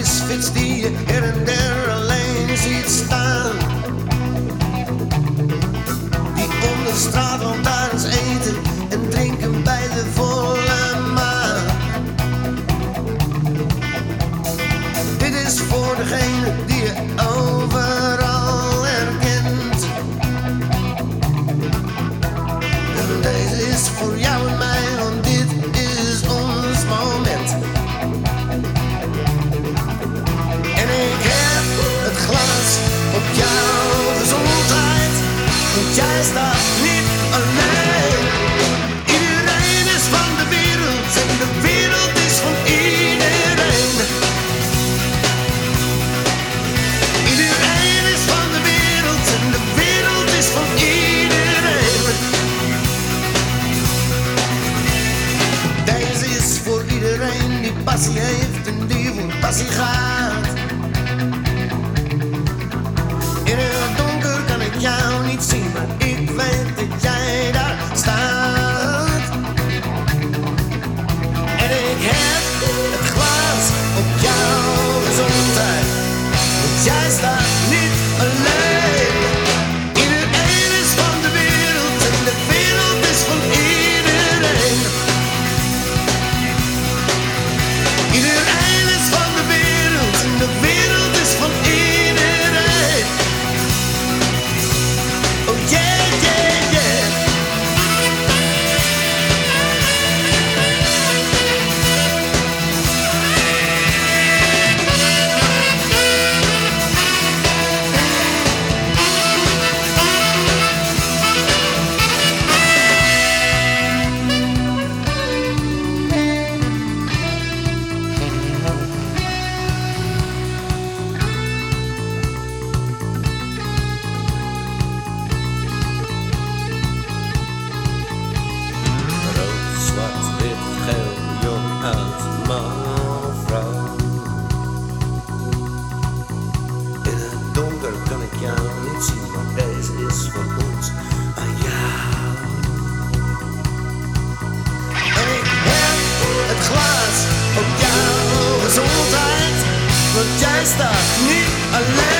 misfits die je her en der alleen ziet staan. Die om de straatlantaarns eten en drinken bij de volle maan. Dit is voor degene die je overal herkent. En deze is voor jou en mij, want dit is ons moment. En ik heb het glas op jouw gezondheid, want jij staat niet alleen. Iedereen is van de wereld en de wereld is van iedereen. Iedereen is van de wereld en de wereld is van iedereen. Deze is voor iedereen die passie heeft en die voor passie gaat. In het donker kan ik jou niet zien, maar ik weet dat jij daar staat. En ik heb het glas op jouw gezondheid, want jij staat niet alleen. Iedereen is van de wereld en de wereld is van iedereen. Iedereen is van de wereld en de wereld is van iedereen. Oh yeah, yeah, yeah. Rood, zwart, wit, geel, jong, oud, man, vrouw. In het donker kan ik jou niet zien, maar deze is voor ons aan jou. En ik heb het glas op jouw gezondheid, want jij staat niet alleen.